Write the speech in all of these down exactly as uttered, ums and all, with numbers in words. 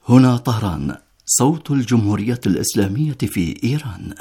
هنا طهران، صوت الجمهورية الإسلامية في إيران.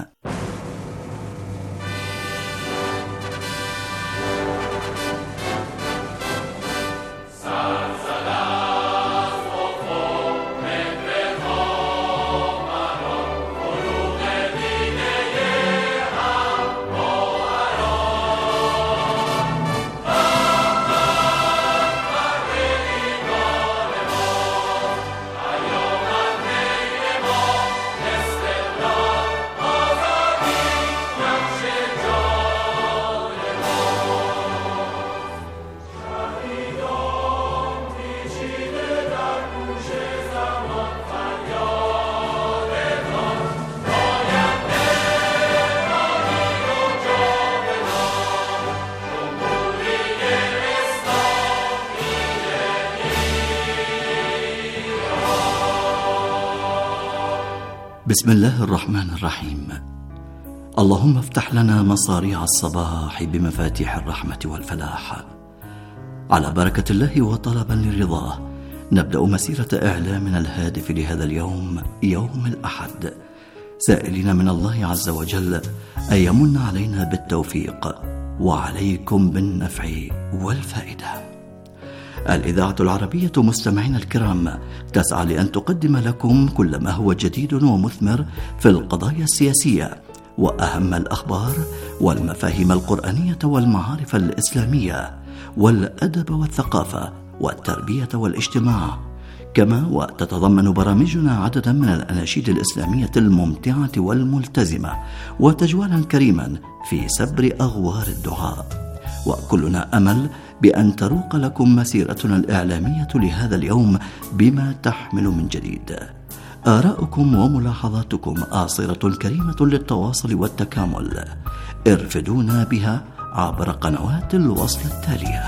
بسم الله الرحمن الرحيم. اللهم افتح لنا مصاريع الصباح بمفاتيح الرحمة والفلاح. على بركة الله وطلبا لرضاه نبدأ مسيرة إعلامنا الهادف لهذا اليوم، يوم الأحد، سائلين من الله عز وجل أن يمن علينا بالتوفيق وعليكم بالنفع والفائدة. الإذاعة العربية مستمعين الكرام تسعى لأن تقدم لكم كل ما هو جديد ومثمر في القضايا السياسية وأهم الأخبار والمفاهيم القرآنية والمعارف الإسلامية والأدب والثقافة والتربية والاجتماع، كما وتتضمن برامجنا عددا من الأناشيد الإسلامية الممتعة والملتزمة وتجوالا كريما في سبر أغوار الدعاء. وكلنا أمل بأن تروق لكم مسيرتنا الإعلامية لهذا اليوم بما تحمل من جديد. آراؤكم وملاحظاتكم آصرة كريمة للتواصل والتكامل، ارفدونا بها عبر قنوات الوصل التالية.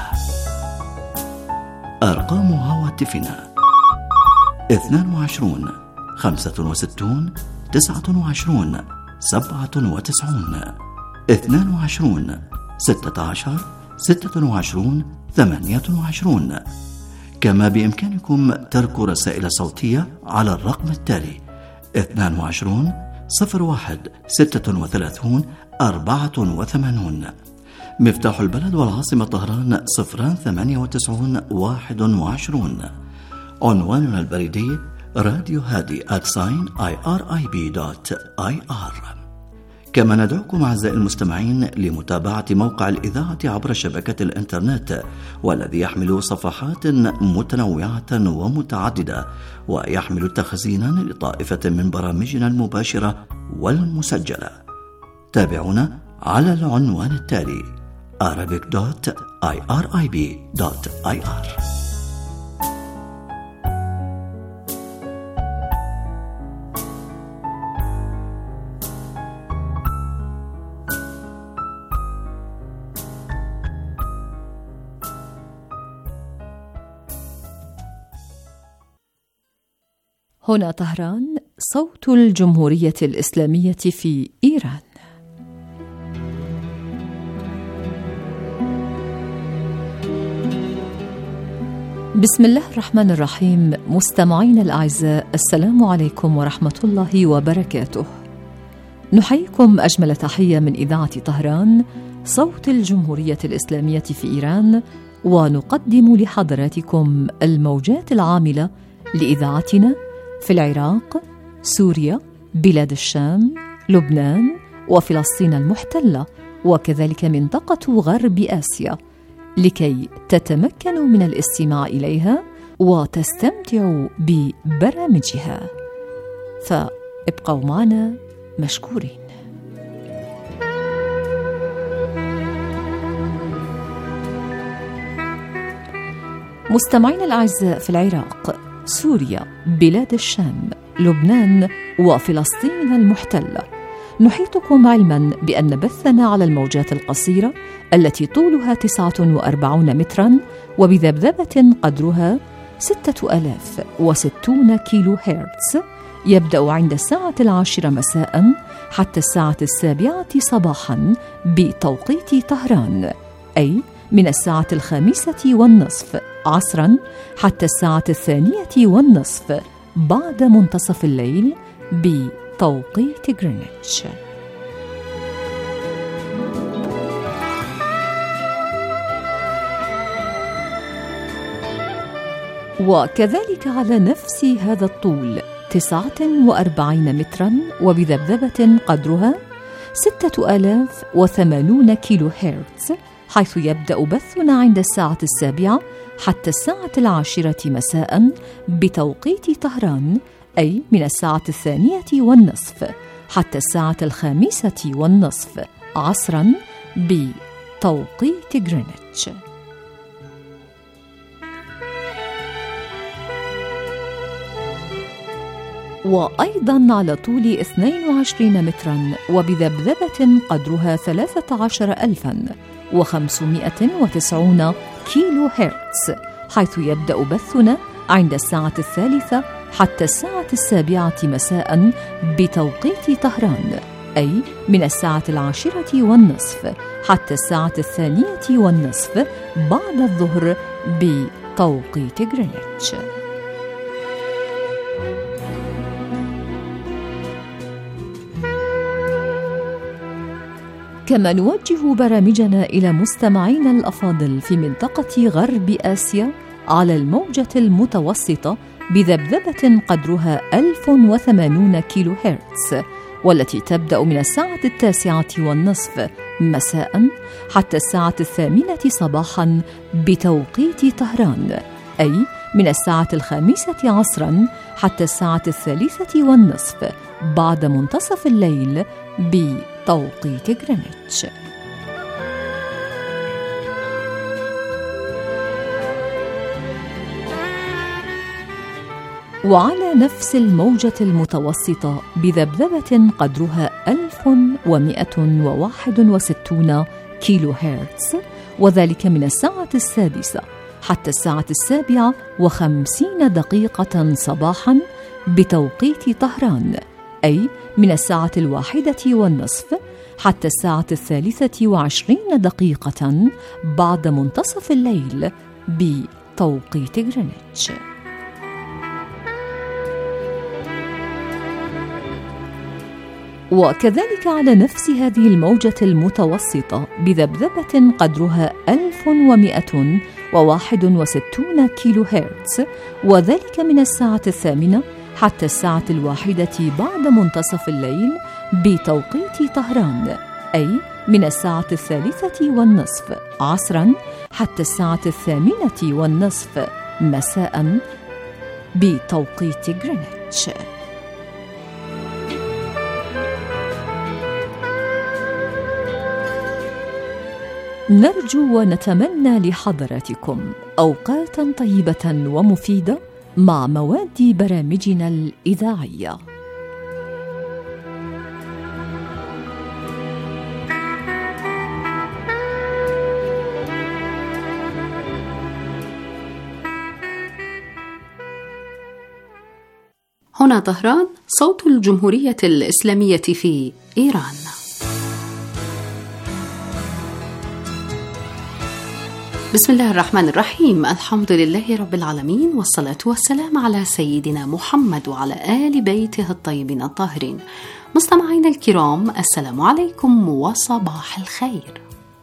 أرقام هواتفنا اثنان وعشرون خمسة وستون تسعة وعشرون سبعة وتسعون، اثنان وعشرون ستة عشر ستة وعشرون ثمانية وعشرون. كما بإمكانكم ترك رسائل صوتية على الرقم التالي اثنان وعشرون صفر واحد ستة وثلاثون أربعة وثمانون. مفتاح البلد والعاصمة طهران صفران ثمانية وتسعون واحد وعشرون. عنواننا البريدي راديو هادي آت ساين آي آر آي بي دوت آي آر. كما ندعوكم أعزائي المستمعين لمتابعة موقع الإذاعة عبر شبكة الإنترنت، والذي يحمل صفحات متنوعة ومتعددة ويحمل تخزينا لطائفة من برامجنا المباشرة والمسجلة. تابعونا على العنوان التالي arabic دوت آي آر آي بي دوت آي آر. هنا طهران، صوت الجمهورية الإسلامية في إيران. بسم الله الرحمن الرحيم. مستمعين الأعزاء، السلام عليكم ورحمة الله وبركاته. نحييكم أجمل تحية من إذاعة طهران، صوت الجمهورية الإسلامية في إيران، ونقدم لحضراتكم الموجات العاملة لإذاعتنا في العراق، سوريا، بلاد الشام، لبنان، وفلسطين المحتلة، وكذلك منطقة غرب آسيا، لكي تتمكنوا من الاستماع إليها وتستمتعوا ببرامجها. فابقوا معنا مشكورين. مستمعين الأعزاء، في العراق، سوريا، بلاد الشام، لبنان، وفلسطين المحتلة، نحيطكم علما بأن بثنا على الموجات القصيرة التي طولها تسعة وأربعون مترا وبذبذبة قدرها ستة آلاف وستون كيلو هرتز يبدأ عند الساعة العاشرة مساء حتى الساعة السابعة صباحا بتوقيت طهران، أي من الساعة الخامسة والنصف عصرا حتى الساعة الثانية والنصف بعد منتصف الليل بتوقيت غرينتش. وكذلك على نفس هذا الطول تسعة وأربعين مترا وبذبذبة قدرها ستة آلاف وثمانون كيلو هرتز، حيث يبدأ بثنا عند الساعة السابعة حتى الساعة العاشرة مساء بتوقيت طهران، أي من الساعة الثانية والنصف حتى الساعة الخامسة والنصف عصرا بتوقيت غرينتش. وأيضا على طول اثنين وعشرين مترا وبذبذبة قدرها ثلاثة عشر ألفا وخمسمائة وتسعين كيلو هرتز، حيث يبدأ بثنا عند الساعة الثالثة حتى الساعة السابعة مساء بتوقيت طهران، أي من الساعة العاشرة والنصف حتى الساعة الثانية والنصف بعد الظهر بتوقيت غرينتش. كما نوجه برامجنا إلى مستمعينا الأفاضل في منطقة غرب آسيا على الموجة المتوسطة بذبذبة قدرها ألف وثمانون كيلو هرتز، والتي تبدأ من الساعة التاسعة والنصف مساء حتى الساعة الثامنة صباحا بتوقيت طهران، أي من الساعة الخامسة عصرا حتى الساعة الثالثة والنصف بعد منتصف الليل بتوقيت غرينتش. وعلى نفس الموجة المتوسطة بذبذبة قدرها ألف ومائة وواحد وستون كيلو هرتز، وذلك من الساعة السادسة حتى الساعة السابعة وخمسين دقيقة صباحا بتوقيت طهران، أي من الساعة الواحدة والنصف حتى الساعة الثالثة وعشرين دقيقة بعد منتصف الليل بتوقيت غرينتش. وكذلك على نفس هذه الموجة المتوسطة بذبذبة قدرها ألف ومائة وواحد وستون كيلو هرتز، وذلك من الساعة الثامنة حتى الساعة الواحدة بعد منتصف الليل بتوقيت طهران، أي من الساعة الثالثة والنصف عصرا حتى الساعة الثامنة والنصف مساء بتوقيت غرينتش. نرجو ونتمنى لحضراتكم أوقاتا طيبة ومفيدة مع مواد برامجنا الإذاعية. هنا طهران، صوت الجمهورية الإسلامية في إيران. بسم الله الرحمن الرحيم، الحمد لله رب العالمين، والصلاة والسلام على سيدنا محمد وعلى آل بيته الطيبين الطاهرين. مستمعينا الكرام، السلام عليكم وصباح الخير.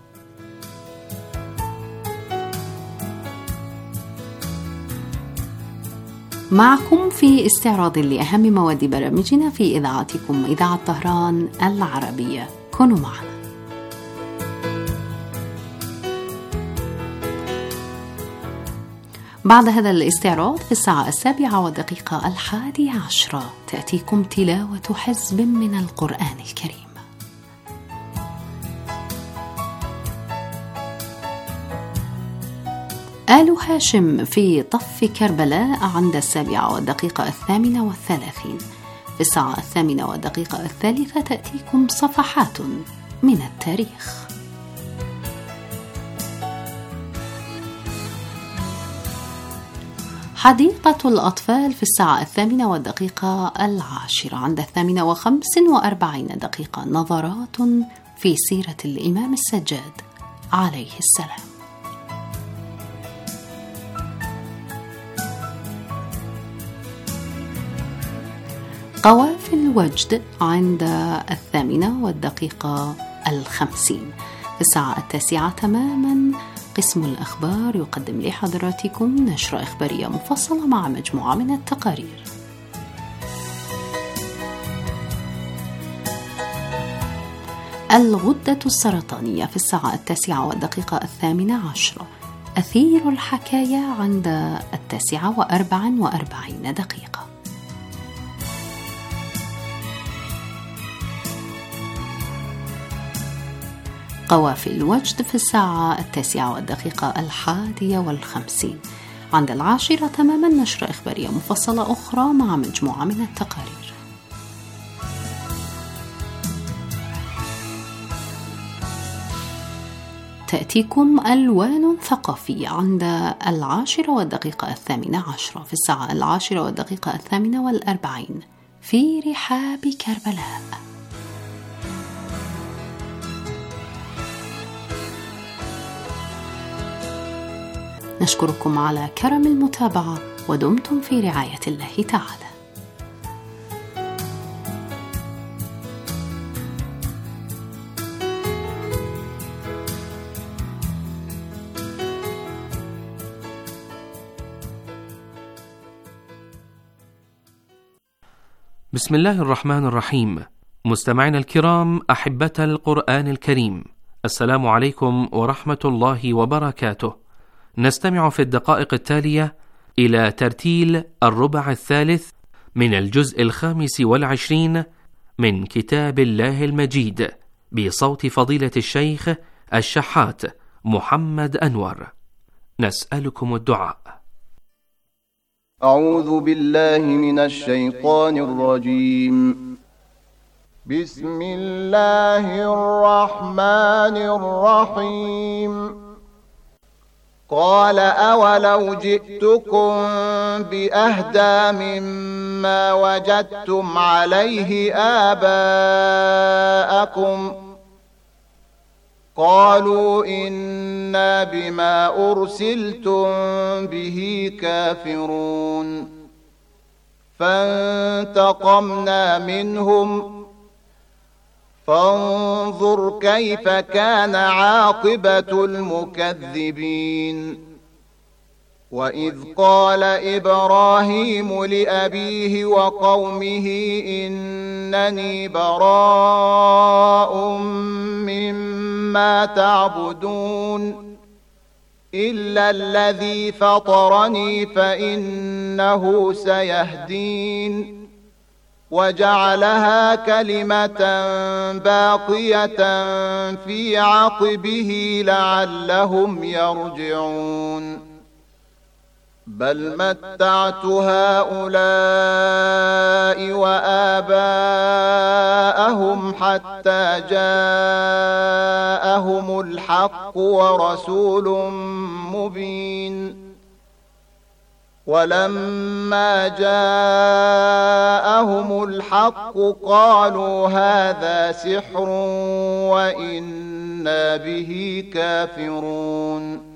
معكم في استعراض لأهم مواد برامجنا في إذاعتكم إذاعة طهران العربية. كونوا معنا. بعد هذا الاستعراض في الساعة السابعة والدقيقة الحادية عشرة تأتيكم تلاوة حزب من القرآن الكريم. آل هاشم في طف كربلاء عند السابعة والدقيقة الثامنة والثلاثين. في الساعة الثامنة والدقيقة الثالثة تأتيكم صفحات من التاريخ. حديقة الأطفال في الساعة الثامنة والدقيقة العاشرة. عند الثامنة وخمس وأربعين دقيقة نظرات في سيرة الإمام السجاد عليه السلام. قوافل وجد عند الثامنة والدقيقة الخمسين. في الساعة التاسعة تماما قسم الأخبار يقدم لحضراتكم نشرة إخبارية مفصلة مع مجموعة من التقارير. الغدة السرطانية في الساعة التاسعة والدقيقة الثامنة عشرة. أثير الحكاية عند التاسعة وأربع وأربعين دقيقة. قوافل وجد في الساعة التاسعة والدقيقة الحادية والخمسين. عند العاشرة تماما نشرة إخبارية مفصلة أخرى مع مجموعة من التقارير. تأتيكم ألوان ثقافية عند العاشرة والدقيقة الثامنة عشرة. في الساعة العاشرة والدقيقة الثامنة والأربعين في رحاب كربلاء. نشكركم على كرم المتابعة ودمتم في رعاية الله تعالى. بسم الله الرحمن الرحيم. مستمعينا الكرام أحبة القرآن الكريم، السلام عليكم ورحمة الله وبركاته. نستمع في الدقائق التالية إلى ترتيل الربع الثالث من الجزء الخامس والعشرين من كتاب الله المجيد بصوت فضيلة الشيخ الشحات محمد أنور. نسألكم الدعاء. أعوذ بالله من الشيطان الرجيم. بسم الله الرحمن الرحيم. قال أولو جئتكم بأهدى مما وجدتم عليه آباءكم قالوا إنا بما أرسلتم به كافرون فانتقمنا منهم فانظر كيف كان عاقبة المكذبين. وإذ قال إبراهيم لأبيه وقومه إنني براء مما تعبدون إلا الذي فطرني فإنه سيهدين وجعلها كلمة باقية في عقبه لعلهم يرجعون. بل متعت هؤلاء وآباءهم حتى جاءهم الحق ورسول مبين. ولما جاءهم الحق قالوا هذا سحر وإنا به كافرون.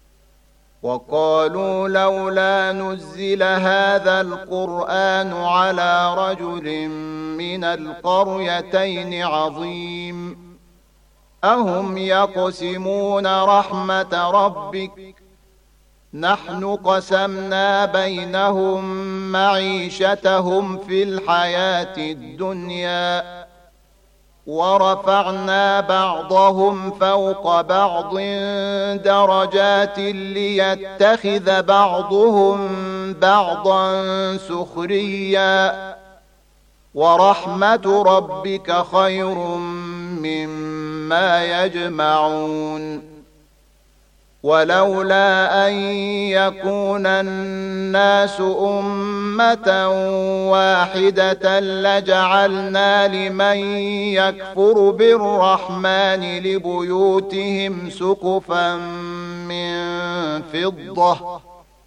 وقالوا لولا نزل هذا القرآن على رجل من القريتين عظيم أهم يقسمون رحمة ربك نحن قسمنا بينهم معيشتهم في الحياة الدنيا ورفعنا بعضهم فوق بعض درجات ليتخذ بعضهم بعضا سخريا ورحمة ربك خير مما يجمعون. ولولا أن يكون الناس أمة واحدة لجعلنا لمن يكفر بالرحمن لبيوتهم سقفا من فضة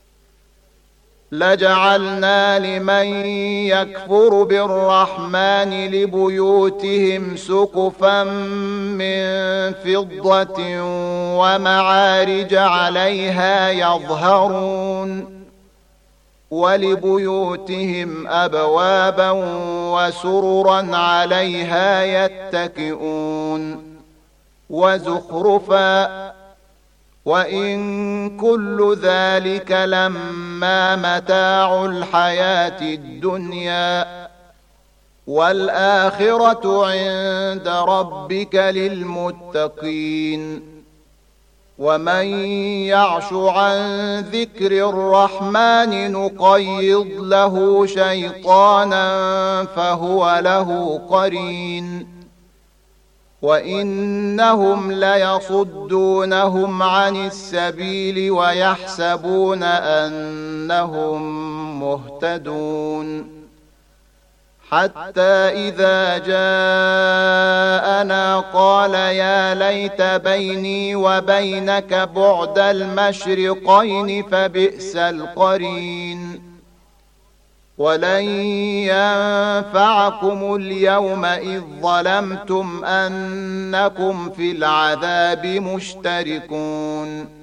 لجعلنا لمن يكفر بالرحمن لبيوتهم سقفا من فضة ومعارج عليها يظهرون ولبيوتهم أبوابا وسررا عليها يتكئون وزخرفا وإن كل ذلك لما متاع الحياة الدنيا والآخرة عند ربك للمتقين ومن يعش عن ذكر الرحمن نقيض له شيطانا فهو له قرين وإنهم ليصدونهم عن السبيل ويحسبون أنهم مهتدون حتى إذا جاءنا قال يا ليت بيني وبينك بعد المشرقين فبئس القرين ولن ينفعكم اليوم إذ ظلمتم أنكم في العذاب مشتركون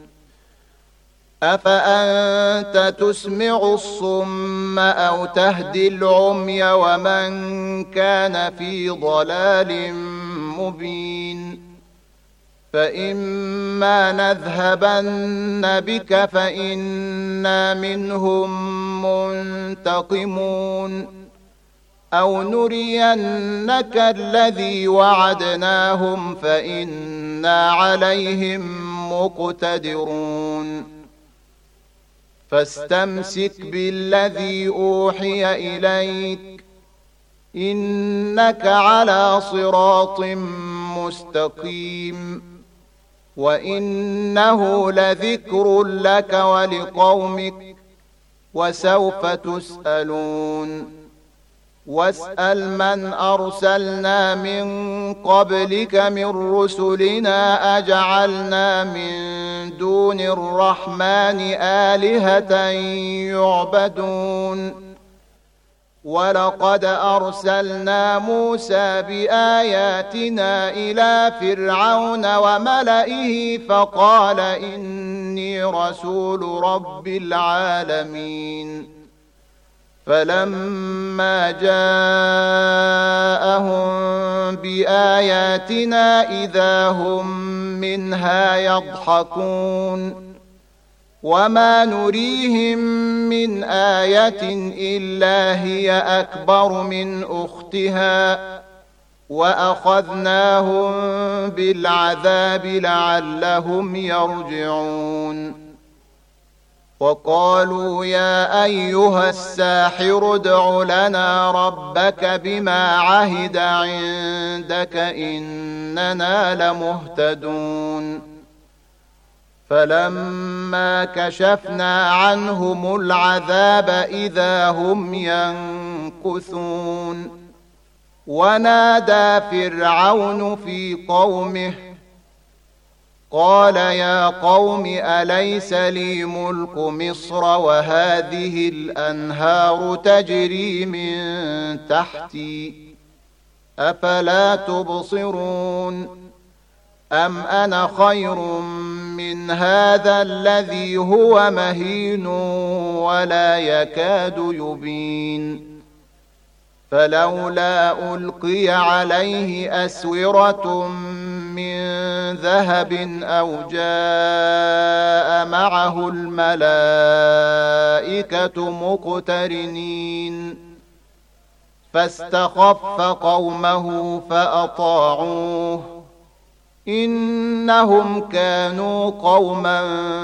أفأنت تسمع الصم أو تهدي العمي ومن كان في ضلال مبين فإما نذهبن بك فإنا منهم منتقمون أو نرينك الذي وعدناهم فإنا عليهم مقتدرون فاستمسك بالذي أوحي إليك إنك على صراط مستقيم وإنه لذكر لك ولقومك وسوف تسألون واسأل من أرسلنا من قبلك من رسلنا أجعلنا من دون الرحمن آلهة يعبدون ولقد أرسلنا موسى بآياتنا إلى فرعون وملئه فقال إني رسول رب العالمين فلما جاءهم بآياتنا إذا هم منها يضحكون وما نريهم من آية إلا هي أكبر من أختها وأخذناهم بالعذاب لعلهم يرجعون وقالوا يا أيها الساحر ادع لنا ربك بما عهد عندك إننا لمهتدون فلما كشفنا عنهم العذاب إذا هم ينكثون ونادى فرعون في قومه قال يا قوم أليس لي ملك مصر وهذه الأنهار تجري من تحتي أفلا تبصرون أم أنا خير من هذا الذي هو مهين ولا يكاد يبين فلولا ألقي عليه أسورة من ذهب أو جاء معه الملائكة مقترنين فاستخف قومه فأطاعوه إنهم كانوا قوما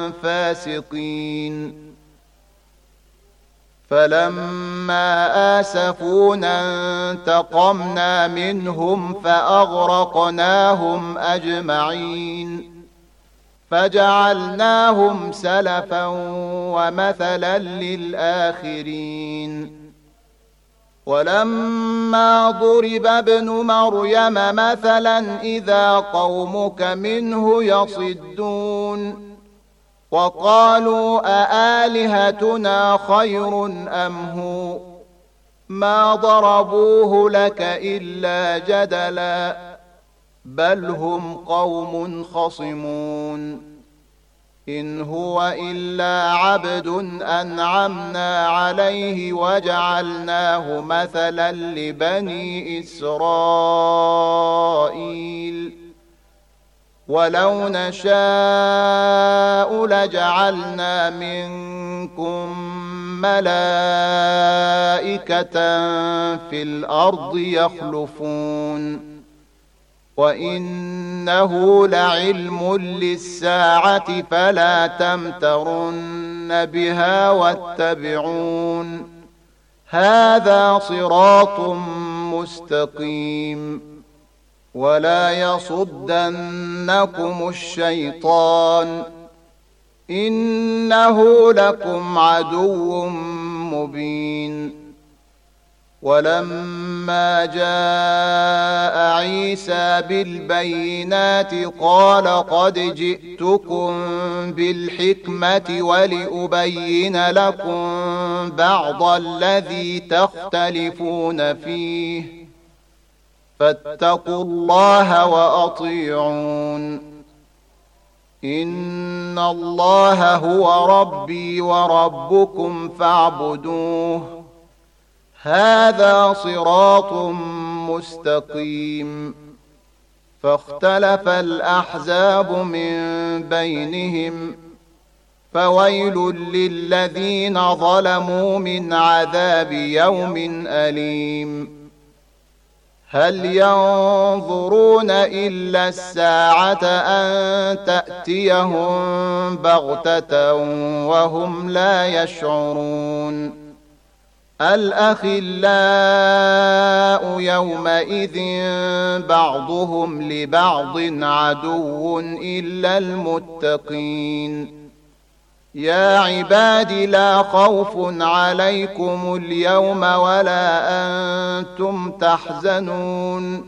فاسقين فلما آسفونا انتقمنا منهم فأغرقناهم أجمعين فجعلناهم سلفا ومثلا للآخرين ولما ضرب ابن مريم مثلا إذا قومك منه يصدون وقالوا أآلهتنا خير أم هو ما ضربوه لك إلا جدلا بل هم قوم خصمون إن هو إلا عبد أنعمنا عليه وجعلناه مثلا لبني إسرائيل ولو نشاء لجعلنا منكم ملائكة في الأرض يخلفون وإنه لعلم للساعة فلا تمترن بها واتبعون هذا صراط مستقيم ولا يصدنكم الشيطان إنه لكم عدو مبين ولما جاء عيسى بالبينات قال قد جئتكم بالحكمة ولأبين لكم بعض الذي تختلفون فيه فاتقوا الله وأطيعون إن الله هو ربي وربكم فاعبدوه هذا صراط مستقيم فاختلف الأحزاب من بينهم فويل للذين ظلموا من عذاب يوم أليم هل ينظرون إلا الساعة أن تأتيهم بغتة وهم لا يشعرون الأخلاء يومئذ بعضهم لبعض عدو إلا المتقين يا عباد لا خوف عليكم اليوم ولا أنتم تحزنون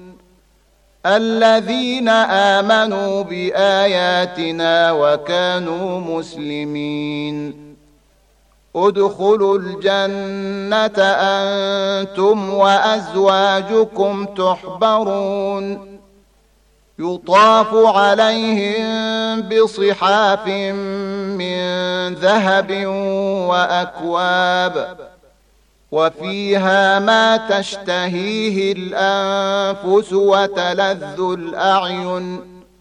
الذين آمنوا بآياتنا وكانوا مسلمين ادخلوا الجنة أنتم وأزواجكم تحبرون يطاف عليهم بصحاف من ذهب وأكواب وفيها ما تشتهيه الأنفس وتلذ الأعين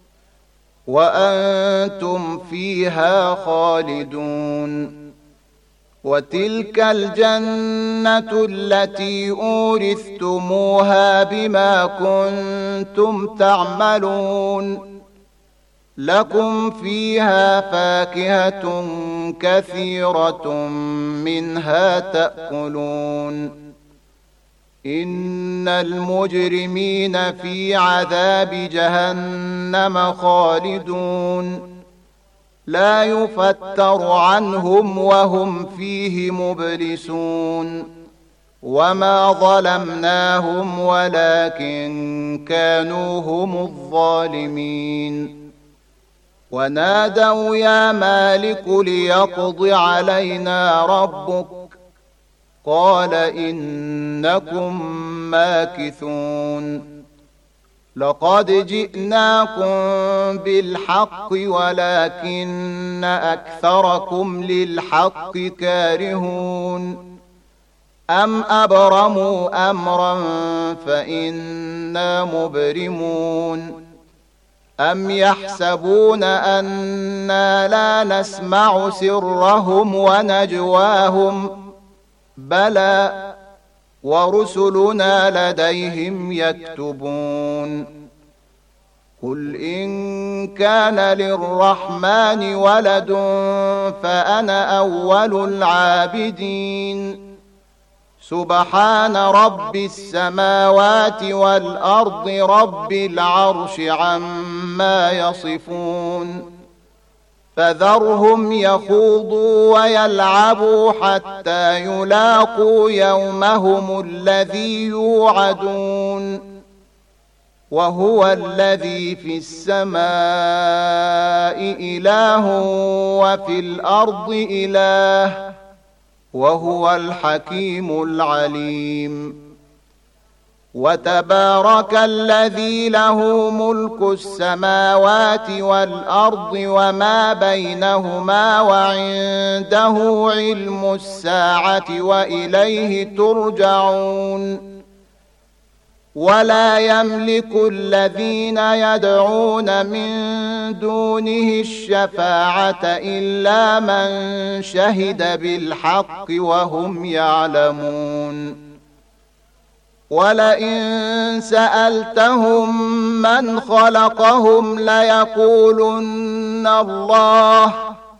وأنتم فيها خالدون وتلك الجنة التي أورثتموها بما كنتم تعملون لكم فيها فاكهة كثيرة منها تأكلون إن المجرمين في عذاب جهنم خالدون لا يفتر عنهم وهم فيه مبلسون وما ظلمناهم ولكن كانوا هم الظالمين ونادوا يا مالك ليقض علينا ربك قال إنكم ماكثون لقد جئناكم بالحق ولكن أكثركم للحق كارهون أم أبرموا أمرا فإنا مبرمون أم يحسبون أنا لا نسمع سرهم ونجواهم بلى ورسلنا لديهم يكتبون قل إن كان للرحمن ولد فأنا أول العابدين سبحان رب السماوات والأرض رب العرش عما يصفون فذرهم يخوضوا ويلعبوا حتى يلاقوا يومهم الذي يوعدون وهو الذي في السماء إله وفي الأرض إله وهو الحكيم العليم وتبارك الذي له ملك السماوات والأرض وما بينهما وعنده علم الساعة وإليه ترجعون ولا يملك الذين يدعون من دونه الشفاعة إلا من شهد بالحق وهم يعلمون ولئن سألتهم من خلقهم ليقولن الله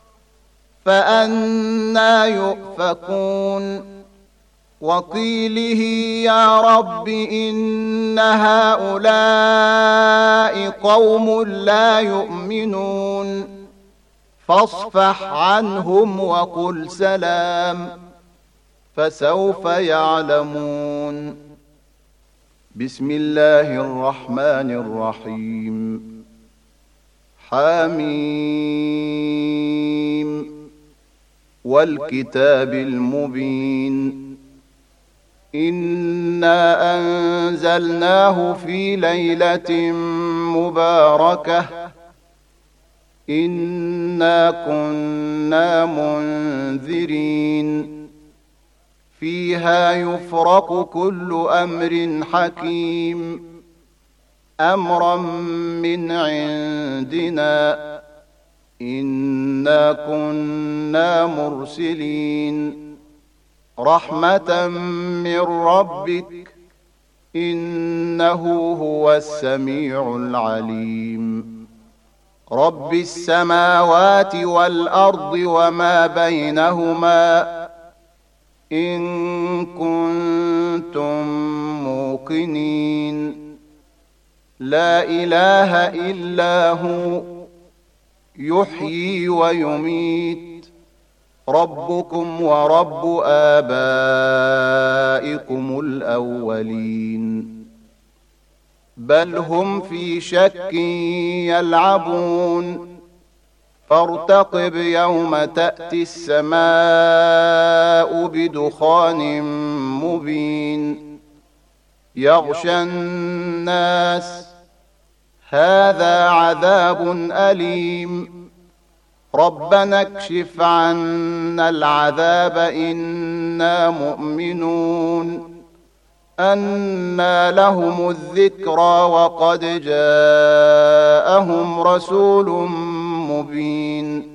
فأنى يؤفكون وقيله يا رب إن هؤلاء قوم لا يؤمنون فاصفح عنهم وقل سلام فسوف يعلمون. بسم الله الرحمن الرحيم. حميم والكتاب المبين إنا أنزلناه في ليلة مباركة إنا كنا منذرين فيها يفرق كل أمر حكيم أمرا من عندنا إنا كنا مرسلين رحمة من ربك إنه هو السميع العليم. رب السماوات والأرض وما بينهما إن كنتم موقنين لا إله إلا هو يحيي ويميت ربكم ورب آبائكم الأولين بل هم في شك يلعبون فارتقب يوم تأتي السماء بدخان مبين يغشى الناس هذا عذاب أليم ربنا اكشف عنا العذاب إنا مؤمنون أنى لهم الذكرى وقد جاءهم رسول مبين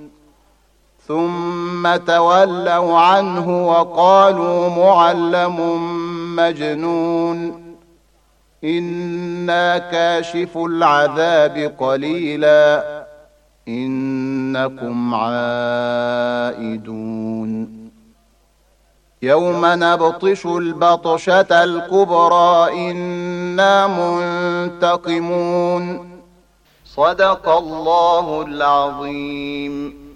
ثم تولوا عنه وقالوا معلم مجنون إنا كاشف العذاب قليلا إنكم عائدون يوم نبطش البطشة الكبرى إنا منتقمون صدق الله العظيم.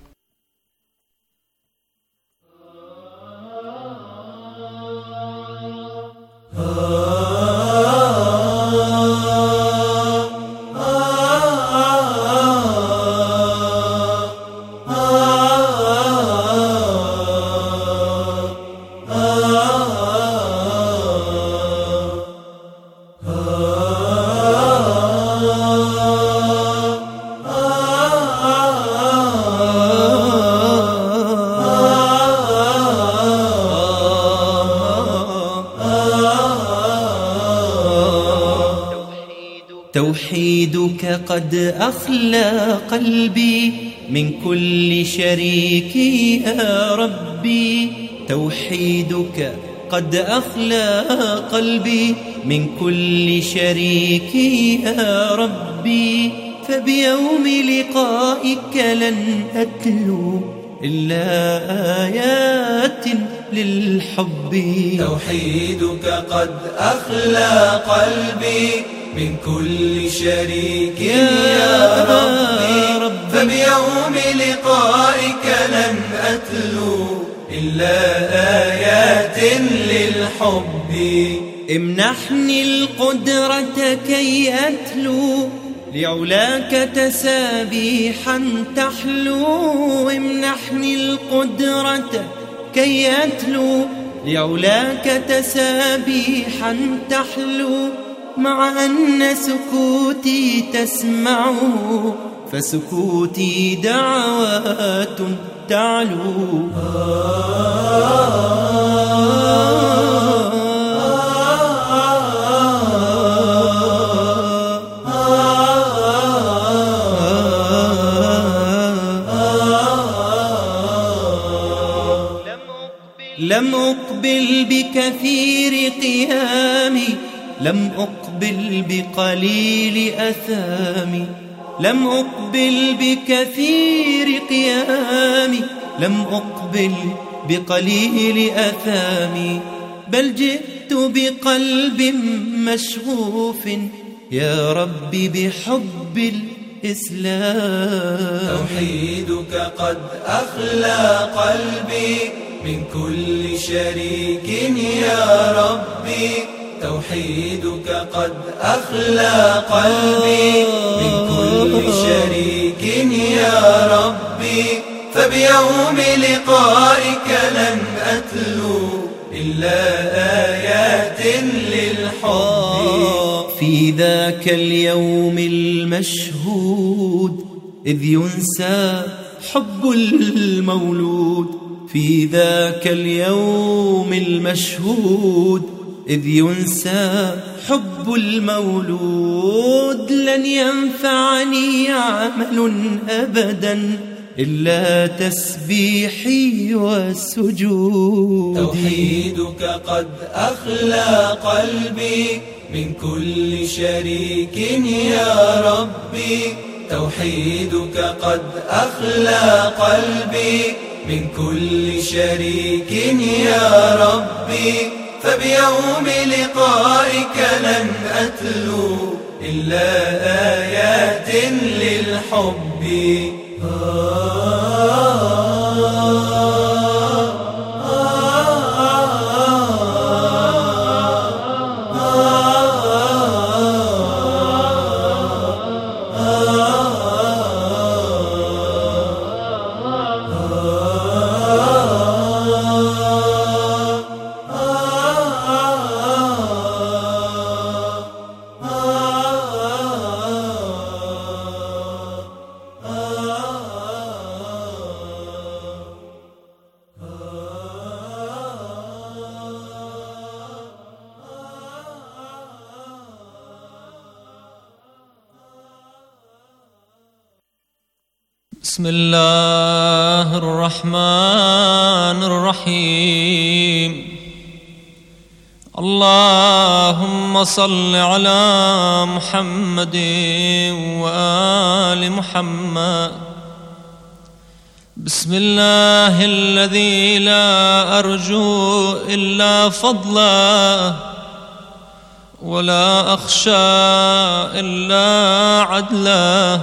توحيدك قد أخلى قلبي من كل شريك يا ربي توحيدك قد أخلى قلبي من كل شريك يا ربي فبيوم لقائك لن أتلو إلا آيات للحب توحيدك قد أخلى قلبي من كل شريك يا ربي فبيوم لقائك لن أتلو إلا آيات للحب امنحني القدرة كي أتلو لعلاك تسابيحا تحلو امنحني القدرة كي أتلو لعلاك تسابيحا تحلو مع أن سكوتي تسمعه، فسكوتي دعوات تعلو. لم أقبل بكثير قيامي، لم أقبل بقليل أثامي، لم أقبل بكثير قيامي، لم أقبل بقليل أثامي، بل جئت بقلب مشغوف يا رب بحب الإسلام. توحيدك قد أخلى قلبي من كل شريك يا ربي، توحيدك قد أخلى قلبي من كل شريك يا ربي، فبيوم لقائك لن أتلو إلا آيات للحب. في ذاك اليوم المشهود إذ ينسى حب المولود، في ذاك اليوم المشهود إذ ينسى حب المولود، لن ينفعني عمل أبدا إلا تسبيحي وسجودي. توحيدك قد أخلى قلبي من كل شريك يا ربي، توحيدك قد أخلى قلبي من كل شريك يا ربي، فبيوم لقائك لن أتلو إلا آيات للحب. بسم الله الرحمن الرحيم. اللهم صل على محمد وآل محمد. بسم الله الذي لا أرجو إلا فضله، ولا أخشى إلا عدله،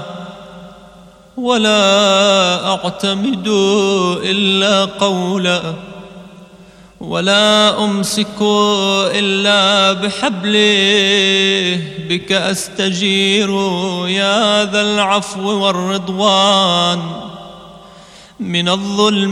ولا أعتمد إلا قوله، ولا أمسك إلا بحبله. بك أستجير يا ذا العفو والرضوان من الظلم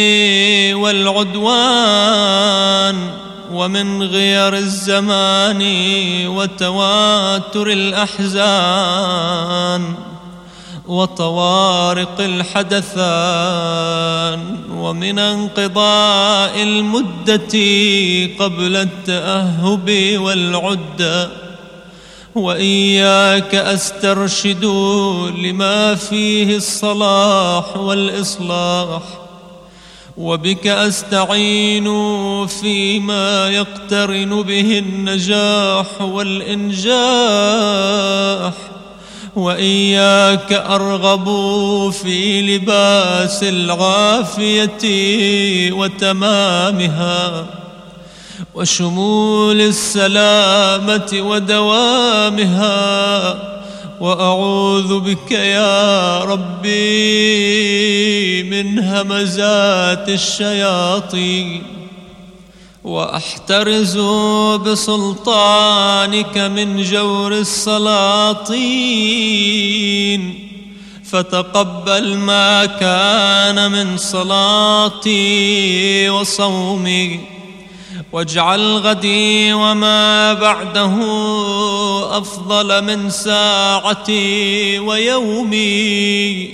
والعدوان، ومن غير الزمان وتواتر الأحزان وطوارق الحدثان، ومن انقضاء المدة قبل التأهب والعدة. وإياك أسترشد لما فيه الصلاح والإصلاح، وبك أستعين فيما يقترن به النجاح والإنجاح. وإياك أرغب في لباس العافية وتمامها، وشمول السلامة ودوامها. وأعوذ بك يا ربي من همزات الشياطين، وأحترز بسلطانك من جور السلاطين. فتقبل ما كان من صلاتي وصومي، واجعل غدي وما بعده أفضل من ساعتي ويومي،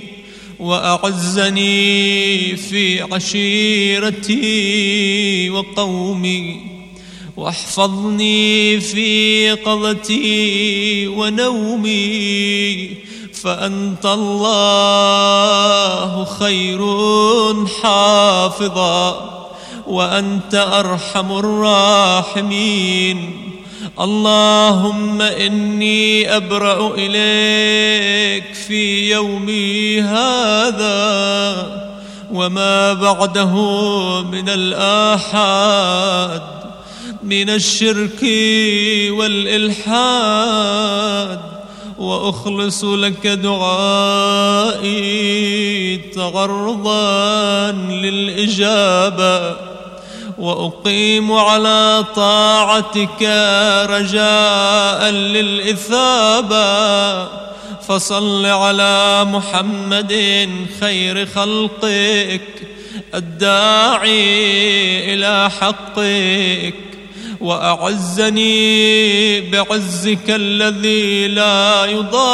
وأعزني في عشيرتي وقومي، واحفظني في قظتي ونومي، فأنت الله خير حافظا، وأنت أرحم الراحمين. اللهم إني أبرأ إليك في يومي هذا وما بعده من الآحاد، من الشرك والإلحاد، وأخلص لك دعائي تغرضا للإجابة، وأقيم على طاعتك رجاء للإثابة. فصل على محمد خير خلقك الداعي إلى حقك، وأعزني بعزك الذي لا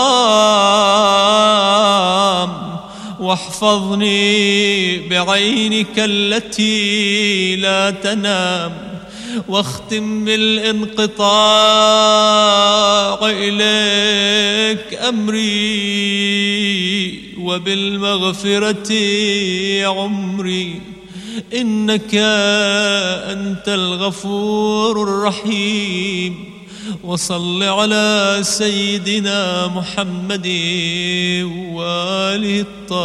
يضام، واحفظني بعينك التي لا تنام، واختم بالانقطاع إليك أمري، وبالمغفرة عمري، إنك أنت الغفور الرحيم. وصل على سيدنا محمد وآله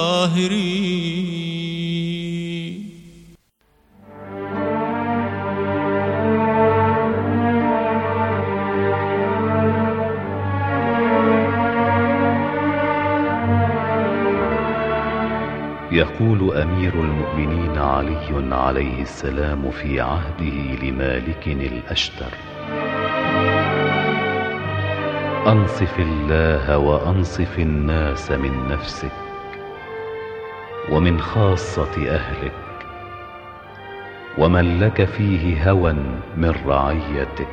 الطاهرين. يقول أمير المؤمنين علي عليه السلام في عهده لمالك الأشتر: أنصف الله وأنصف الناس من نفسك ومن خاصة أهلك، ومن لك فيه هوى من رعيتك،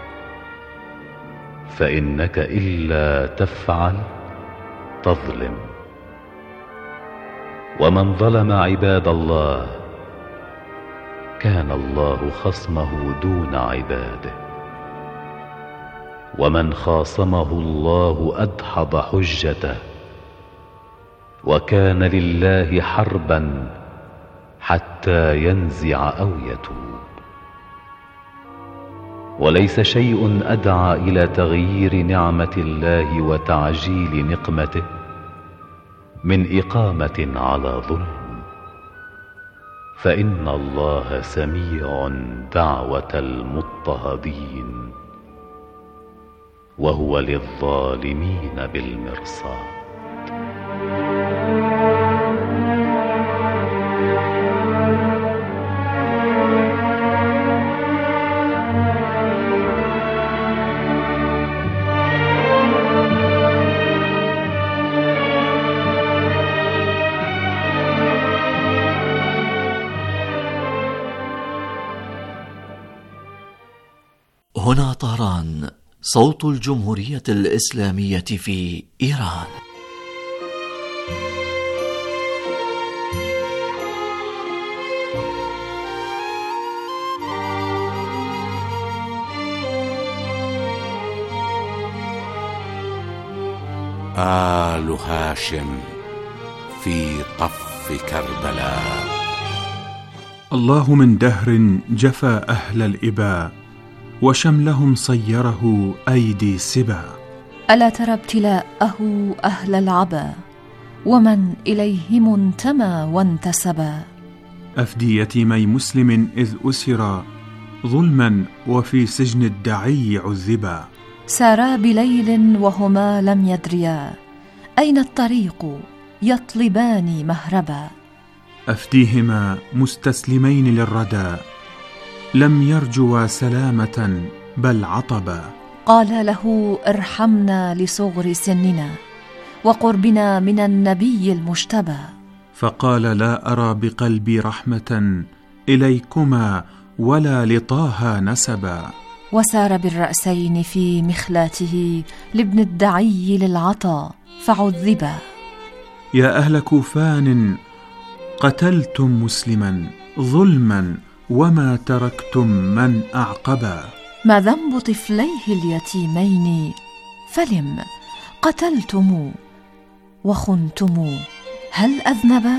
فإنك إلا تفعل تظلم. ومن ظلم عباد الله كان الله خصمه دون عباده، ومن خاصمه الله أدحض حجته، وكان لله حربا حتى ينزع أو يتوب. وليس شيء أدعى إلى تغيير نعمة الله وتعجيل نقمته من إقامة على ظلم، فإن الله سميع دعوة المضطهدين، وهو للظالمين بالمرصاد. هنا طهران، صوت الجمهورية الإسلامية في إيران. آل هاشم في طف كربلاء. الله من دهر جفى أهل الإباء، وشملهم صيره أيدي سبا. ألا ترى ابتلاءه أهل العبا، ومن إليهم انتمى وانتسبا. أفدي يتيمي مسلم إذ أسرا ظلما، وفي سجن الدعي عذبا. سارا بليل وهما لم يدريا أين الطريق، يطلبان مهربا. أفديهما مستسلمين للردى، لم يرجوا سلامة بل عطبا. قال له ارحمنا لصغر سننا، وقربنا من النبي المجتبى. فقال لا أرى بقلبي رحمة إليكما ولا لطه نسبا. وسار بالرأسين في مخلاته لابن الدعي للعطا فعذبا. يا أهل كوفان قتلتم مسلما ظلما وما تركتم من أعقبا. ما ذنب طفليه اليتيمين فلم قتلتم وخنتم هل أذنبا؟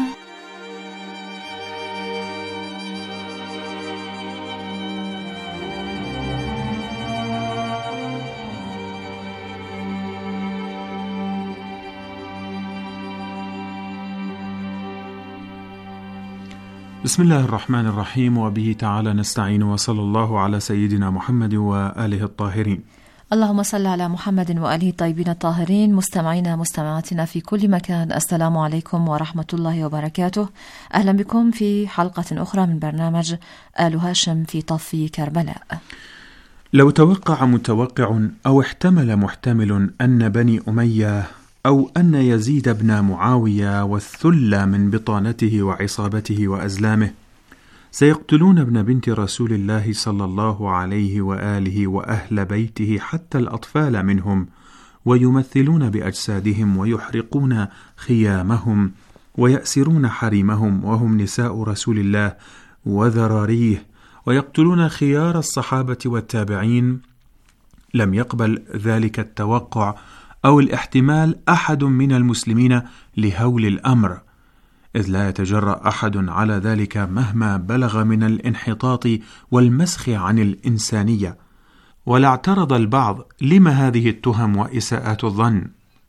بسم الله الرحمن الرحيم، وبه تعالى نستعين، وصلى الله على سيدنا محمد وآله الطاهرين. اللهم صل على محمد وآله الطيبين الطاهرين. مستمعينا مستمعاتنا في كل مكان، السلام عليكم ورحمة الله وبركاته. أهلا بكم في حلقة أخرى من برنامج آل هاشم في طف كربلاء. لو توقع متوقع أو احتمل محتمل أن بني أمية أو أن يزيد بن معاوية والثل من بطانته وعصابته وأزلامه سيقتلون ابن بنت رسول الله صلى الله عليه وآله وأهل بيته حتى الأطفال منهم، ويمثلون بأجسادهم ويحرقون خيامهم ويأسرون حريمهم وهم نساء رسول الله وذراريه، ويقتلون خيار الصحابة والتابعين، لم يقبل ذلك التوقع أو الاحتمال أحد من المسلمين لهول الأمر، إذ لا يتجرأ أحد على ذلك مهما بلغ من الانحطاط والمسخ عن الإنسانية. ولا اعترض البعض لما هذه التهم وإساءات الظن،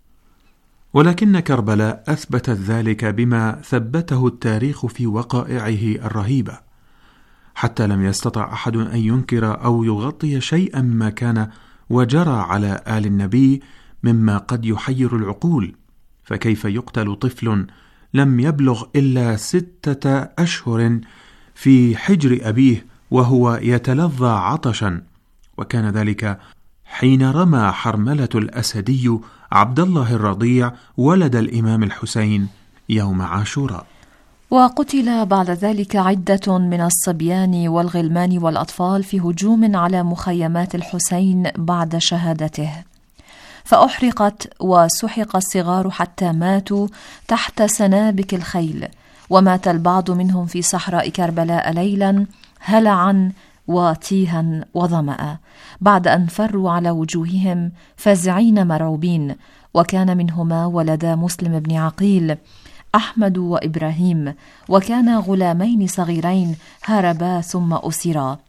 ولكن كربلاء أثبتت ذلك بما ثبته التاريخ في وقائعه الرهيبة، حتى لم يستطع أحد أن ينكر أو يغطي شيئا مما كان وجرى على آل النبي مما قد يحير العقول. فكيف يقتل طفل لم يبلغ إلا ستة أشهر في حجر أبيه وهو يتلظى عطشا؟ وكان ذلك حين رمى حرملة الأسدي عبد الله الرضيع ولد الإمام الحسين يوم عاشوراء. وقتل بعد ذلك عدة من الصبيان والغلمان والأطفال في هجوم على مخيمات الحسين بعد شهادته، فأحرقت وسحق الصغار حتى ماتوا تحت سنابك الخيل، ومات البعض منهم في صحراء كربلاء ليلا هلعا وتيها وظمأ، بعد أن فروا على وجوههم فزعين مرعوبين. وكان منهما ولدا مسلم بن عقيل أحمد وإبراهيم، وكانا غلامين صغيرين هربا ثم أسرا.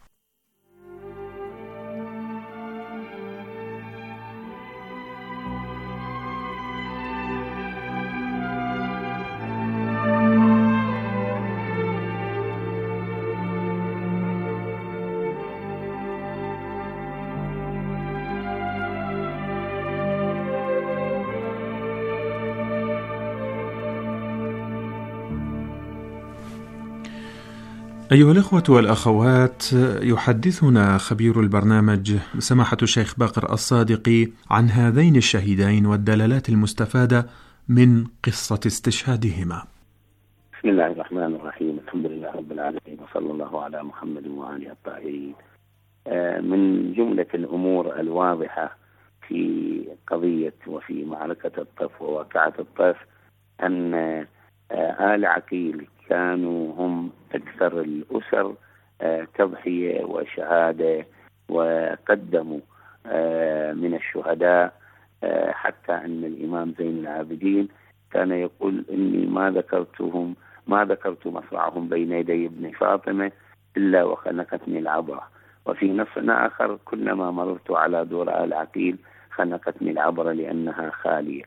أيها الأخوة والأخوات، يحدثنا خبير البرنامج سماحة الشيخ باقر الصادقي عن هذين الشهيدين والدلالات المستفادة من قصة استشهادهما. بسم الله الرحمن الرحيم، الحمد لله رب العالمين، وصلى الله على محمد وآله الطاهرين. من جملة الأمور الواضحة في قضية وفي معركة الطف وواقعة الطف أن آل عقيل كانوا هم أكثر الأسر تضحية وشهادة، وقدموا من الشهداء، حتى أن الإمام زين العابدين كان يقول إني ما ذكرتهم ما ذكرت مصرعهم بين يدي ابن فاطمة إلا وخنقتني العبرة. وفي نص آخر كلما مررت على دور آل عقيل خنقتني العبرة لأنها خالية.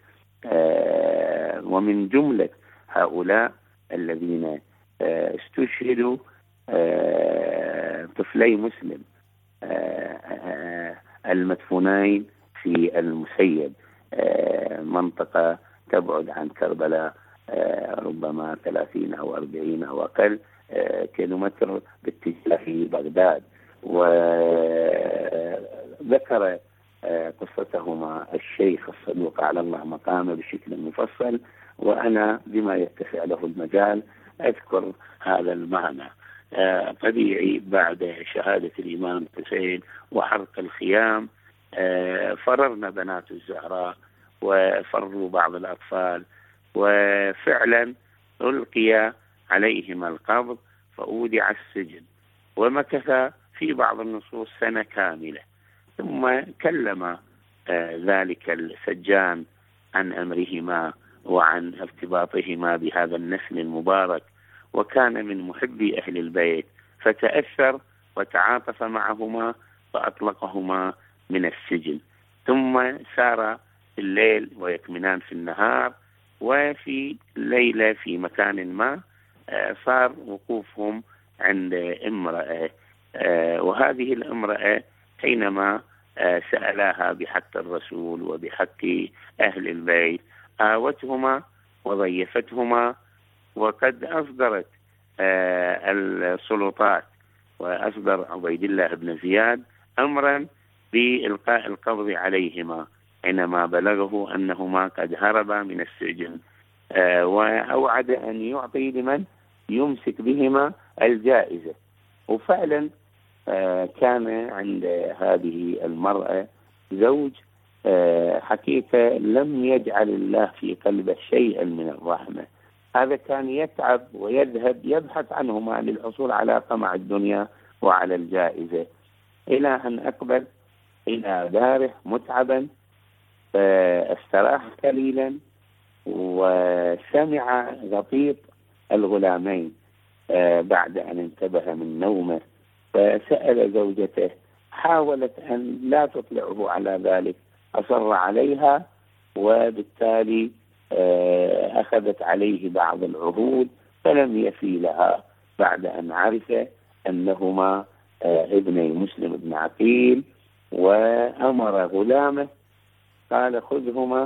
ومن جملة هؤلاء الذين استشهدوا طفلي مسلم المدفونين في المسيب، منطقة تبعد عن كربلاء ربما ثلاثين أو أربعين أو أقل كيلومتر باتجاه بغداد. وذكر قصتهما الشيخ الصدوق على الله مقامه بشكل مفصل، وأنا بما يتسع له المجال أذكر هذا المعنى. طبيعي بعد شهادة الإمام الحسين وحرق الخيام فررنا بنات الزهراء وفروا بعض الأطفال، وفعلا ألقي عليهما القبض فأودع السجن، ومكث في بعض النصوص سنة كاملة. ثم كلم ذلك السجان عن أمرهما وعن ارتباطهما بهذا النسل المبارك، وكان من محبي أهل البيت، فتأثر وتعاطف معهما فأطلقهما من السجن. ثم سار في الليل ويكمنان في النهار، وفي الليلة في مكان ما صار وقوفهم عند امرأة، وهذه الامرأة حينما سألاها بحق الرسول وبحق أهل البيت آوتهما وضيفتهما، وقد أصدرت السلطات وأصدر عبيد الله بن زياد أمرا بإلقاء القبض عليهما حينما بلغه أنهما قد هربا من السجن، وأوعد أن يعطي لمن يمسك بهما الجائزة. وفعلا كان عند هذه المرأة زوج حقيقة لم يجعل الله في قلبه شيئا من الرحمة، هذا كان يتعب ويذهب يبحث عنهما للحصول على طمع الدنيا وعلى الجائزة، إلى أن أقبل إلى داره متعبا، فاستراح قليلا وسمع غطيط الغلامين بعد أن انتبه من نومه، فسأل زوجته، حاولت أن لا تطلعه على ذلك، أصر عليها، وبالتالي أخذت عليه بعض العهود فلم يفي لها، بعد أن عرف أنهما ابني مسلم بن عقيل، وأمر غلامه قال خذهما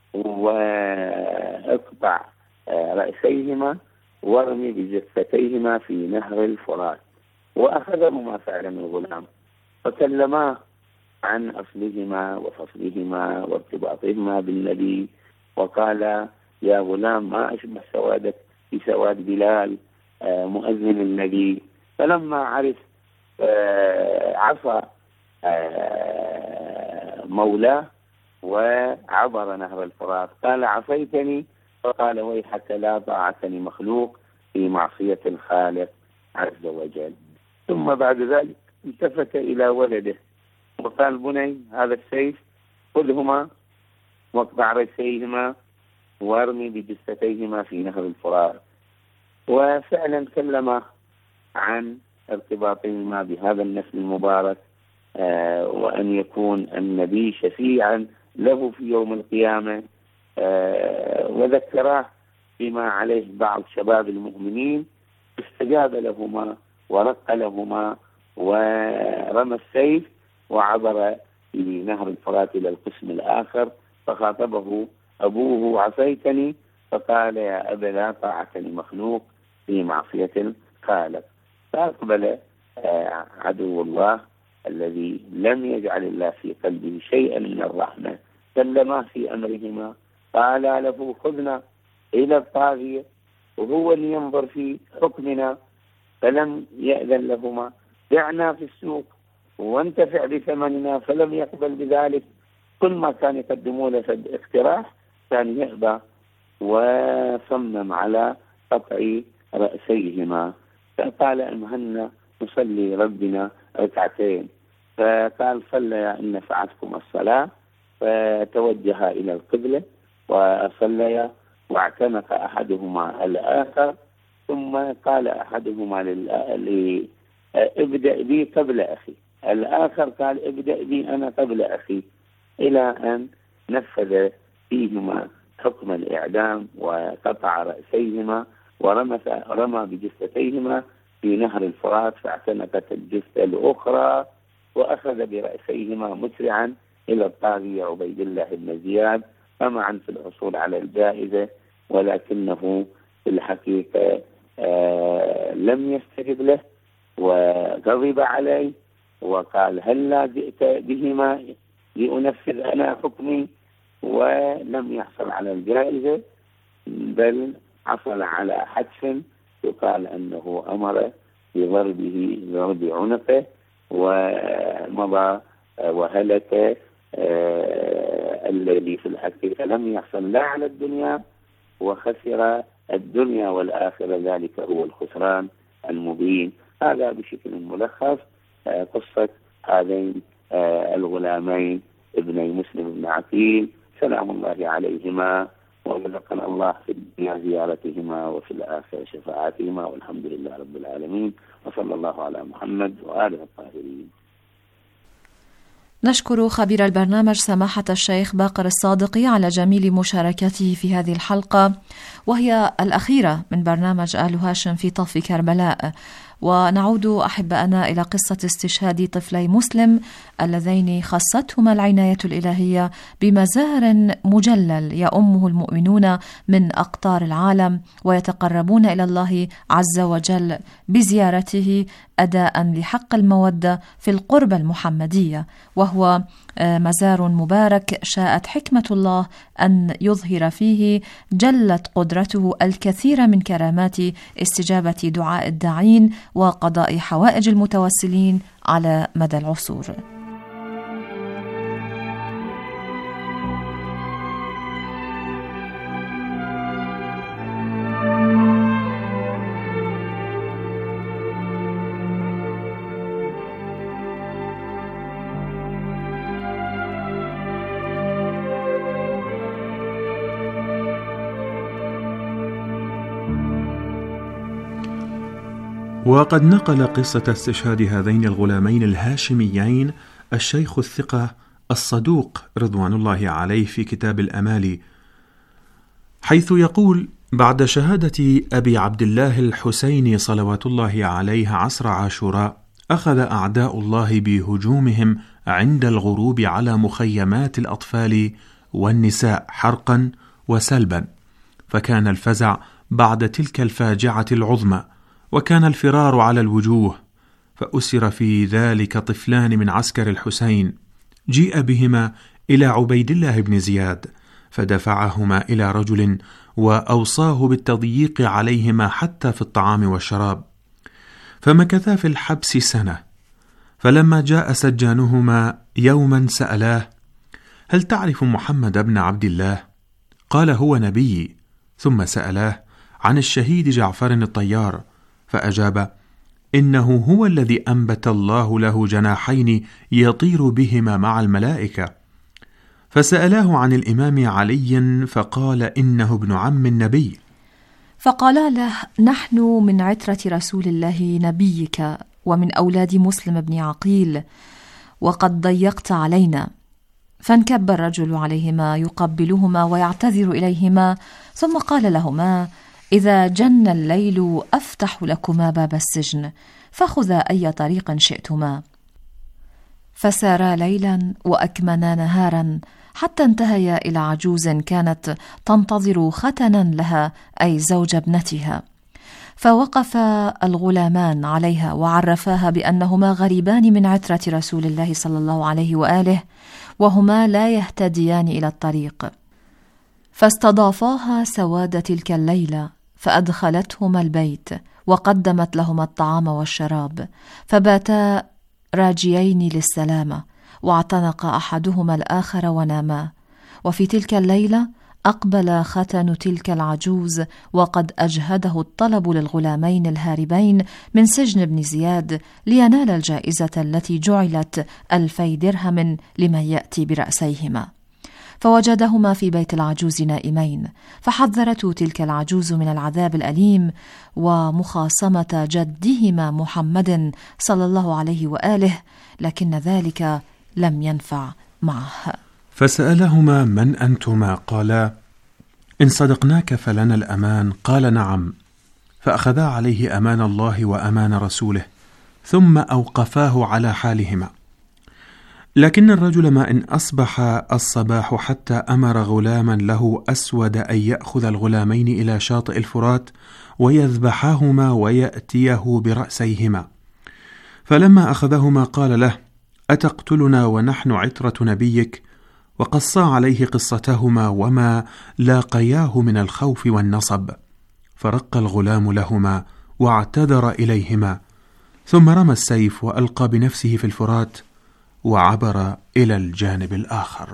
واقطع رأسيهما وارمي بجثتيهما في نهر الفرات. وأخذهما فعلا الغلام فكلماه عن أصلهما وفصلهما وارتباطهما بالنبي، وقال يا غلام ما أشبه سوادك بسواد بلال مؤذن النبي. فلما عرف عصى مولاه وعبر نهر الفرات قال عصيتني، فقال ويحك لا طاعة لمخلوق في معصية الخالق عز وجل. ثم بعد ذلك التفت إلى ولده وقال بني هذا السيف خذهما واقطع رأسيهما وارمي بجثتيهما في نهر الفرات. وفعلا كلم عن ارتباطهما بهذا النسل المبارك، آه وأن يكون النبي شفيعا له في يوم القيامة، آه وذكراه بما عليه بعض شباب المؤمنين، استجاب لهما ورق لهما ورمى السيف وعبر في نهر الفرات إلى القسم الآخر، فخاطبه أبوه عصيتني، فقال يا أبا لا طاعة لمخلوق في معصية الخالق. فأقبل آه عدو الله الذي لم يجعل الله في قلبه شيئا من الرحمة، كلماه في أمرهما، قال له خذنا إلى الطاغية وهو اللي ينظر في حكمنا، فلم يأذن لهما، بعنا في السوق وانتفع بثمننا، فلم يقبل بذلك. كل ما كان يقدموا له في اقتراح كان يأبى، وصمم على قطع رأسيهما، فقال أمهنا نصلي ربنا ركعتين، فقال صليا إن نفعتكم الصلاة، فتوجه إلى القبلة وصليا، واعتنق أحدهما الآخر، ثم قال أحدهما لل ابدأ بي قبل أخي، الآخر قال ابدأ بي أنا قبل أخي، إلى أن نفذ فيهما حكم الإعدام وقطع رأسيهما ورمى رمى بجثتيهما في نهر الفرات، فاعتنقت الجثة الأخرى وأخذ برأسيهما مسرعا إلى الطاغية عبيد الله بن زياد، طمعا في الحصول على الجائزة، ولكنه في الحقيقة آه لم يستجب له وغضب عليه وقال هل لا جئت بهما لأنفذ أنا حكمي، ولم يحصل على الجائزة بل حصل على حتف، يقال أنه أمر بضربه ضرب عنقه، ومضى وهلك الذي في الحقيقة لم يحصل لا على الدنيا وخسر الدنيا والآخرة، ذلك هو الخسران المبين. هذا بشكل ملخص قصة هذين الغلامين ابني مسلم بن عقيل سلام الله عليهما، ورزقنا الله في الدنيا زيارتهما وفي الآخرة شفاعتهما، والحمد لله رب العالمين، وصلى الله على محمد وآله الطاهرين. نشكر خبير البرنامج سماحة الشيخ باقر الصادقي على جميل مشاركته في هذه الحلقة، وهي الأخيرة من برنامج آل هاشم في طف كربلاء. ونعود أحبائنا إلى قصة استشهاد طفلي مسلم اللذين خصتهما العناية الإلهية بمزار مجلل يؤمه المؤمنون من أقطار العالم، ويتقربون إلى الله عز وجل بزيارته أداء لحق المودة في القربة المحمدية، وهو مزار مبارك شاءت حكمة الله أن يظهر فيه جلت قدرته الكثير من كرامات استجابة دعاء الداعين وقضاء حوائج المتوسلين على مدى العصور. وقد نقل قصة استشهاد هذين الغلامين الهاشميين الشيخ الثقة الصدوق رضوان الله عليه في كتاب الأمالي، حيث يقول: بعد شهادة أبي عبد الله الحسين صلوات الله عليه عصر عاشوراء، أخذ أعداء الله بهجومهم عند الغروب على مخيمات الأطفال والنساء حرقا وسلبا، فكان الفزع بعد تلك الفاجعة العظمى، وكان الفرار على الوجوه، فأسر في ذلك طفلان من عسكر الحسين، جيء بهما إلى عبيد الله بن زياد، فدفعهما إلى رجل وأوصاه بالتضييق عليهما حتى في الطعام والشراب، فمكثا في الحبس سنة. فلما جاء سجانهما يوما سألاه: هل تعرف محمد بن عبد الله؟ قال: هو نبي. ثم سألاه عن الشهيد جعفر الطيار، فأجاب: إنه هو الذي أنبت الله له جناحين يطير بهما مع الملائكة. فسألاه عن الإمام علي، فقال: إنه ابن عم النبي. فقال له: نحن من عترة رسول الله نبيك ومن أولاد مسلم بن عقيل، وقد ضيقت علينا. فانكب الرجل عليهما يقبلهما ويعتذر إليهما، ثم قال لهما: إذا جن الليل أفتح لكما باب السجن، فخذا أي طريق شئتما. فسارا ليلا وأكمنا نهارا، حتى انتهيا إلى عجوز كانت تنتظر ختنا لها، أي زوج ابنتها. فوقف الغلامان عليها وعرفاها بأنهما غريبان من عترة رسول الله صلى الله عليه وآله، وهما لا يهتديان إلى الطريق. فاستضافاها سواد تلك الليلة، فأدخلتهما البيت وقدمت لهما الطعام والشراب، فباتا راجيين للسلامة، واعتنق أحدهما الآخر وناما. وفي تلك الليلة أقبل ختن تلك العجوز، وقد أجهده الطلب للغلامين الهاربين من سجن ابن زياد لينال الجائزة التي جعلت ألفي درهم لمن يأتي برأسيهما. فوجدهما في بيت العجوز نائمين، فحذرته تلك العجوز من العذاب الأليم ومخاصمة جدهما محمد صلى الله عليه وآله، لكن ذلك لم ينفع معه. فسألهما: من أنتما؟ قالا: إن صدقناك فلنا الأمان. قال: نعم. فأخذا عليه أمان الله وأمان رسوله، ثم أوقفاه على حالهما. لكن الرجل ما إن أصبح الصباح حتى أمر غلاما له أسود أن يأخذ الغلامين إلى شاطئ الفرات ويذبحاهما ويأتيه برأسيهما. فلما أخذهما قال له: أتقتلنا ونحن عترة نبيك؟ وقصا عليه قصتهما وما لاقياه من الخوف والنصب. فرق الغلام لهما واعتذر إليهما، ثم رمى السيف وألقى بنفسه في الفرات وعبر إلى الجانب الآخر.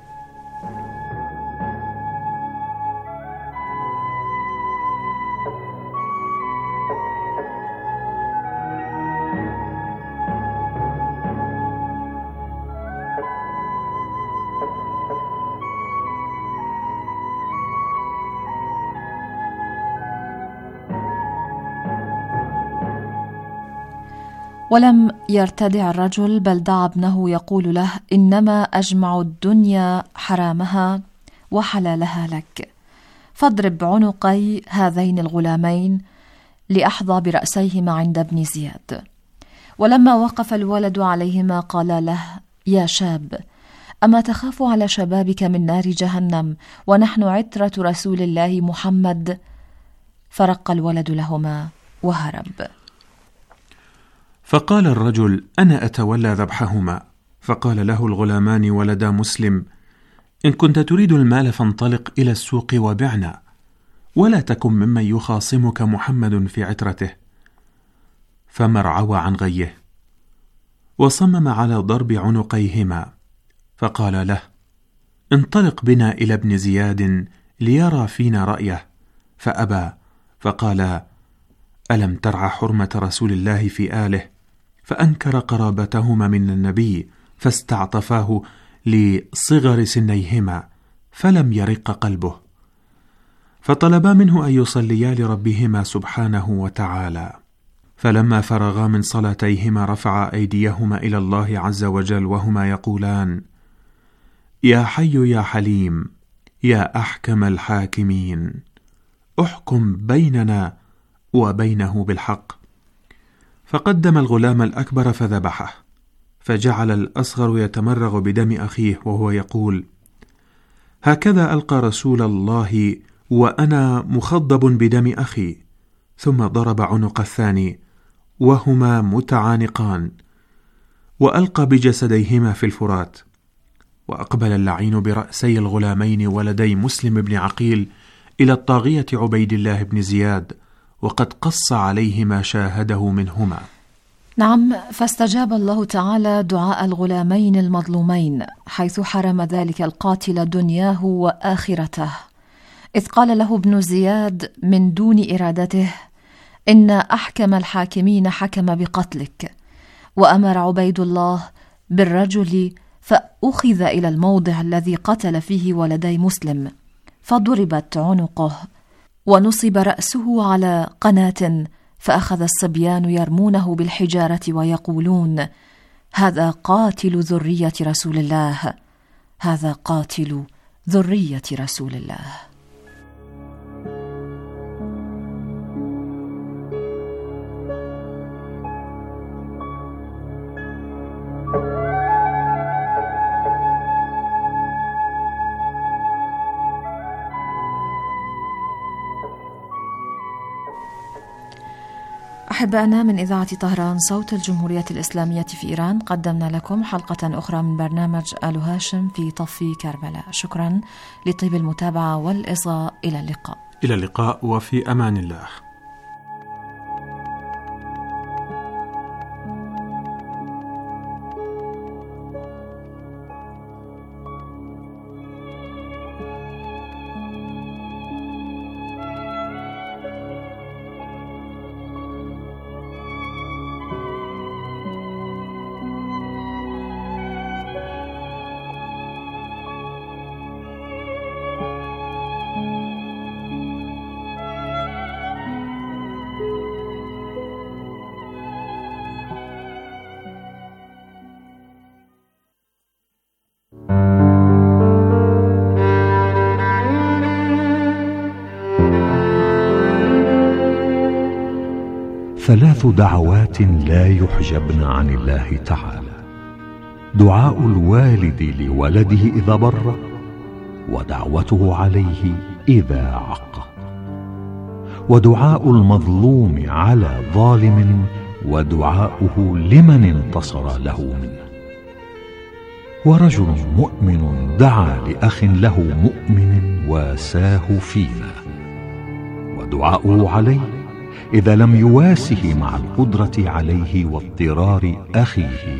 ولم يرتدع الرجل، بل دعا ابنه يقول له: إنما أجمع الدنيا حرامها وحلالها لك، فاضرب عنقي هذين الغلامين لأحظى برأسيهما عند ابن زياد. ولما وقف الولد عليهما قال له: يا شاب، أما تخاف على شبابك من نار جهنم ونحن عترة رسول الله محمد؟ فرق الولد لهما وهرب. فقال الرجل: أنا أتولى ذبحهما. فقال له الغلامان ولدا مسلم: إن كنت تريد المال فانطلق إلى السوق وبعنا، ولا تكن ممن يخاصمك محمد في عترته. فما ارعوى عن غيه، وصمم على ضرب عنقيهما. فقال له: انطلق بنا إلى ابن زياد ليرى فينا رأيه. فأبى، فقال: ألم ترعى حرمة رسول الله في آله؟ فأنكر قرابتهما من النبي، فاستعطفاه لصغر سنيهما، فلم يرق قلبه. فطلبا منه أن يصليا لربهما سبحانه وتعالى. فلما فرغا من صلاتيهما رفعا أيديهما إلى الله عز وجل وهما يقولان: يا حي يا حليم يا أحكم الحاكمين، احكم بيننا وبينه بالحق. فقدم الغلام الأكبر فذبحه، فجعل الأصغر يتمرغ بدم أخيه وهو يقول: هكذا ألقى رسول الله وأنا مخضب بدم أخي. ثم ضرب عنق الثاني وهما متعانقان، وألقى بجسديهما في الفرات. وأقبل اللعين برأسي الغلامين ولدي مسلم بن عقيل إلى الطاغية عبيد الله بن زياد، وقد قص عليه ما شاهده منهما. نعم، فاستجاب الله تعالى دعاء الغلامين المظلومين، حيث حرم ذلك القاتل دنياه وآخرته، إذ قال له ابن زياد من دون إرادته: إن أحكم الحاكمين حكم بقتلك. وأمر عبيد الله بالرجل فأخذ إلى الموضع الذي قتل فيه ولدي مسلم، فضربت عنقه ونصب رأسه على قناة، فأخذ الصبيان يرمونه بالحجارة ويقولون: هذا قاتل ذرية رسول الله، هذا قاتل ذرية رسول الله. أحبائنا من إذاعة طهران صوت الجمهورية الإسلامية في إيران، قدمنا لكم حلقة أخرى من برنامج آل هاشم في طف كربلاء. شكرا لطيب المتابعة والإصغاء. إلى اللقاء. إلى اللقاء وفي أمان الله. ثلاث دعوات لا يحجبن عن الله تعالى: دعاء الوالد لولده إذا بر، ودعوته عليه إذا عق، ودعاء المظلوم على ظالم، ودعاؤه لمن انتصر له منه. ورجل مؤمن دعا لأخ له مؤمن واساه فينا، ودعاؤه عليه إذا لم يواسه مع القدرة عليه واضطرار أخيه.